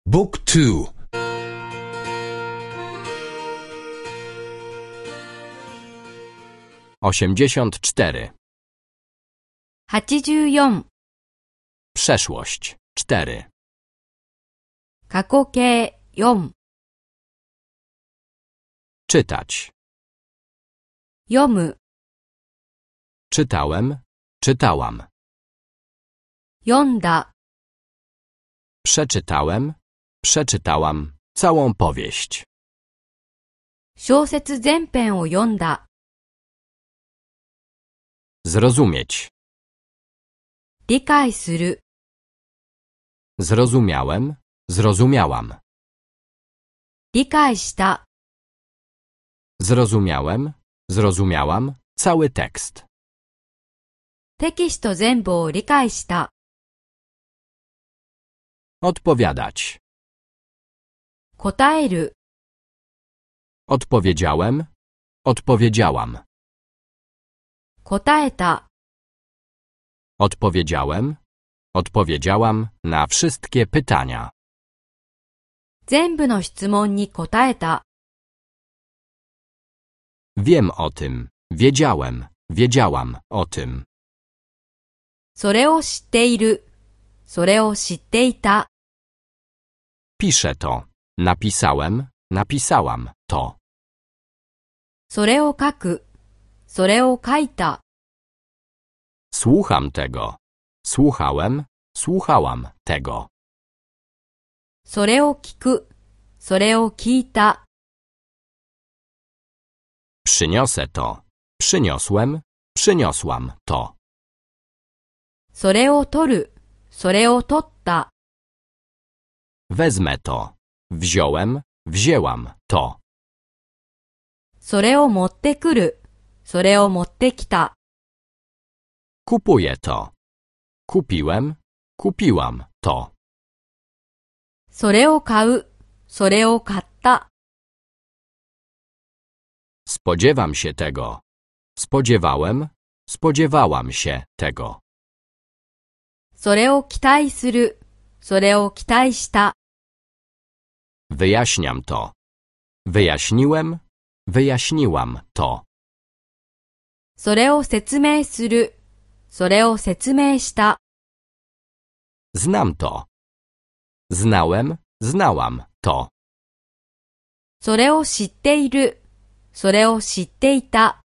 Book 2 84. 84. Przeszłość 4. 過去形4. Czytać. 読む Czytałem, czytałam. 読んだ Przeczytałem, przeczytałam całą powieść. 小説全編を読んだ Zrozumieć. 理解する Zrozumiałem, zrozumiałam. 理解した Zrozumiałem, zrozumiałam cały tekst. テキスト全部を理解した Odpowiadać. 答える Odpowiedziałem, odpowiedziałam. 答えた Odpowiedziałem, odpowiedziałam na wszystkie pytania. 全部の質問に答えた Wiem o tym, wiedziałem, wiedziałam o tym. それを知っているそれを知っていた Piszę to, napisałem, napisałam to. それを書くそれを書いた Słucham tego, słuchałem, słuchałam tego. それを聞くそれを聞いた Przyniosę to, przyniosłem, przyniosłam to. それを取るそれを取った Wezmę to, wziąłem, wzięłam to. それを持ってくるそれを持ってきた Kupuję to. Kupiłem, kupiłam to. それを買うそれを買った Spodziewam się tego. Spodziewałem, spodziewałam się tego. それを期待するそれを期待した Wyjaśniam to. Wyjaśniłem, wyjaśniłam to. それを説明するそれを説明した Znam to. Znałem, znałam to. それを知っているそれを知っていた